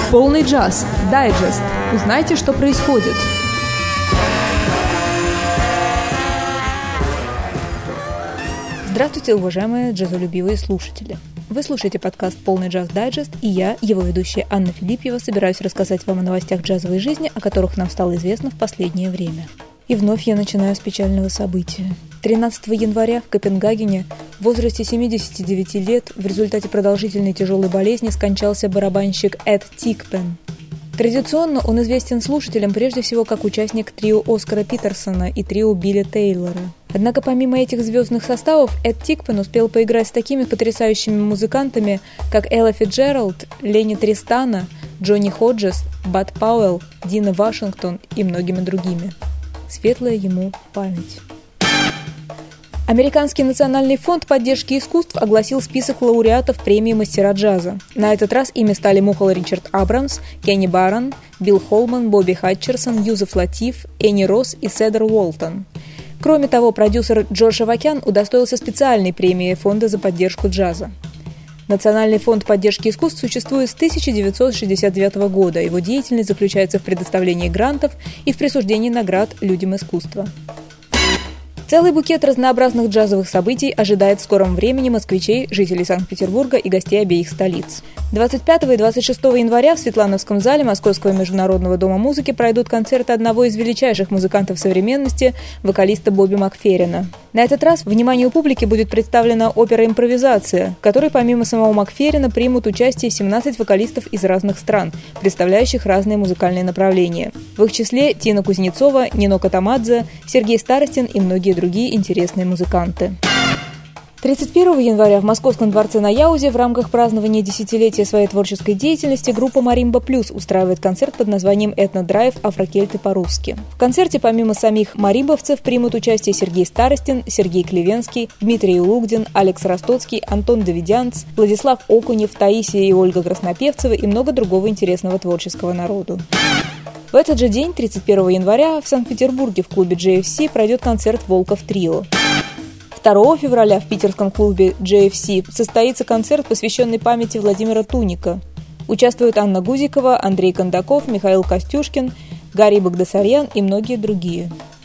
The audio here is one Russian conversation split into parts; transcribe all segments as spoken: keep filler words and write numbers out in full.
Полный джаз. Дайджест. Узнайте, что происходит. Здравствуйте, уважаемые джазолюбивые слушатели. Вы слушаете подкаст «Полный джаз дайджест», и я, его ведущая Анна Филиппьева, собираюсь рассказать вам о новостях джазовой жизни, о которых нам стало известно в последнее время. И вновь я начинаю с печального события. тринадцатого января в Копенгагене в возрасте семидесяти девяти лет в результате продолжительной тяжелой болезни скончался барабанщик Эд Тикпен. Традиционно он известен слушателям прежде всего как участник трио Оскара Питерсона и трио Билли Тейлора. Однако помимо этих звездных составов, Эд Тикпен успел поиграть с такими потрясающими музыкантами, как Элла Фицджеральд, Ленни Тристана, Джонни Ходжес, Бад Пауэлл, Дина Вашингтон и многими другими. Светлая ему память. Американский национальный фонд поддержки искусств огласил список лауреатов премии «Мастера джаза». На этот раз ими стали Мухал Ричард Абрамс, Кенни Баррон, Билл Холман, Бобби Хатчерсон, Юзеф Латиф, Энни Росс и Седер Уолтон. Кроме того, продюсер Джордж Авакян удостоился специальной премии Фонда за поддержку джаза. Национальный фонд поддержки искусств существует с тысяча девятьсот шестьдесят девятого года. Его деятельность заключается в предоставлении грантов и в присуждении наград людям искусства. Целый букет разнообразных джазовых событий ожидает в скором времени москвичей, жителей Санкт-Петербурга и гостей обеих столиц. двадцать пятого и двадцать шестого января в Светлановском зале Московского международного дома музыки пройдут концерты одного из величайших музыкантов современности, вокалиста Бобби Макферрина. На этот раз вниманию публики будет представлена опера «Импровизация», в которой помимо самого Макферрина примут участие семнадцать вокалистов из разных стран, представляющих разные музыкальные направления. В их числе Тина Кузнецова, Нино Катамадзе, Сергей Старостин и многие другие интересные музыканты. тридцать первого января в Московском дворце на Яузе в рамках празднования десятилетия своей творческой деятельности группа «Маримба Плюс» устраивает концерт под названием «Этнодрайв. Афрокельты по-русски». В концерте помимо самих маримбовцев примут участие Сергей Старостин, Сергей Клевенский, Дмитрий Улугдин, Алекс Ростоцкий, Антон Давидянц, Владислав Окунев, Таисия и Ольга Краснопевцева и много другого интересного творческого народу. В этот же день, тридцать первого января, в Санкт-Петербурге в клубе джей эф си пройдет концерт «Волков Трио». второго февраля в питерском клубе джей эф си состоится концерт, посвященный памяти Владимира Туника. Участвуют Анна Гузикова, Андрей Кондаков, Михаил Костюшкин, Гарри Багдасарьян и многие другие.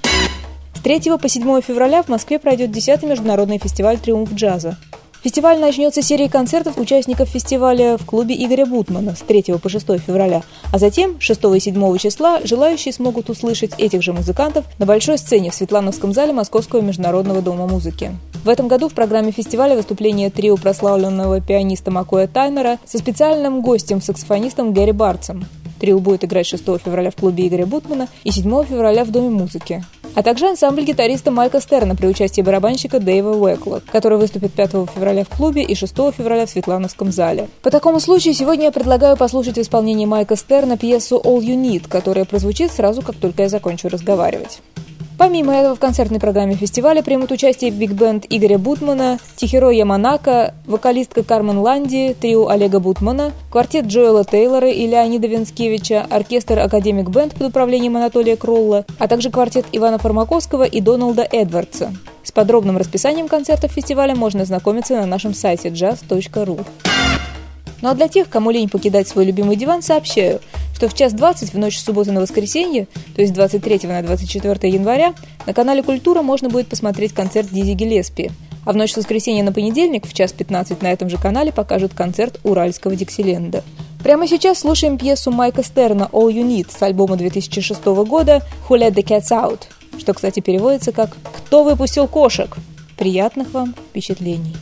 С третьего по седьмого февраля в Москве пройдет десятый международный фестиваль «Триумф джаза». Фестиваль начнется серией концертов участников фестиваля в клубе Игоря Бутмана с третьего по шестого февраля, а затем шестого и седьмого числа желающие смогут услышать этих же музыкантов на большой сцене в Светлановском зале Московского международного дома музыки. В этом году в программе фестиваля выступление трио прославленного пианиста Маккоя Тайнера со специальным гостем-саксофонистом Гэри Барцем. Трио будет играть шестого февраля в клубе Игоря Бутмана и седьмого февраля в Доме музыки. А также ансамбль гитариста Майка Стерна при участии барабанщика Дэйва Уэклок, который выступит пятого февраля в клубе и шестого февраля в Светлановском зале. По такому случаю сегодня я предлагаю послушать в исполнении Майка Стерна пьесу «All You Need», которая прозвучит сразу, как только я закончу разговаривать. Помимо этого в концертной программе фестиваля примут участие биг-бенд Игоря Бутмана, Тихиро Яманака, вокалистка Кармен Ланди, трио Олега Бутмана, квартет Джоэла Тейлора и Леонида Венскевича, оркестр Академик Бенд под управлением Анатолия Кролла, а также квартет Ивана Фармаковского и Дональда Эдвардса. С подробным расписанием концертов фестиваля можно ознакомиться на нашем сайте джаз точка ру. Ну а для тех, кому лень покидать свой любимый диван, сообщаю, что в час двадцать в ночь с субботы на воскресенье, то есть двадцать третьего на двадцать четвёртого января, на канале «Культура» можно будет посмотреть концерт Дизи Гиллеспи. А в ночь с воскресенья на понедельник в час пятнадцать на этом же канале покажут концерт уральского Диксиленда. Прямо сейчас слушаем пьесу Майка Стерна «All You Need» с альбома две тысячи шестого года «Who Let the Cats Out», что, кстати, переводится как «Кто выпустил кошек?». Приятных вам впечатлений!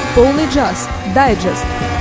Полный джаз. Дайджест.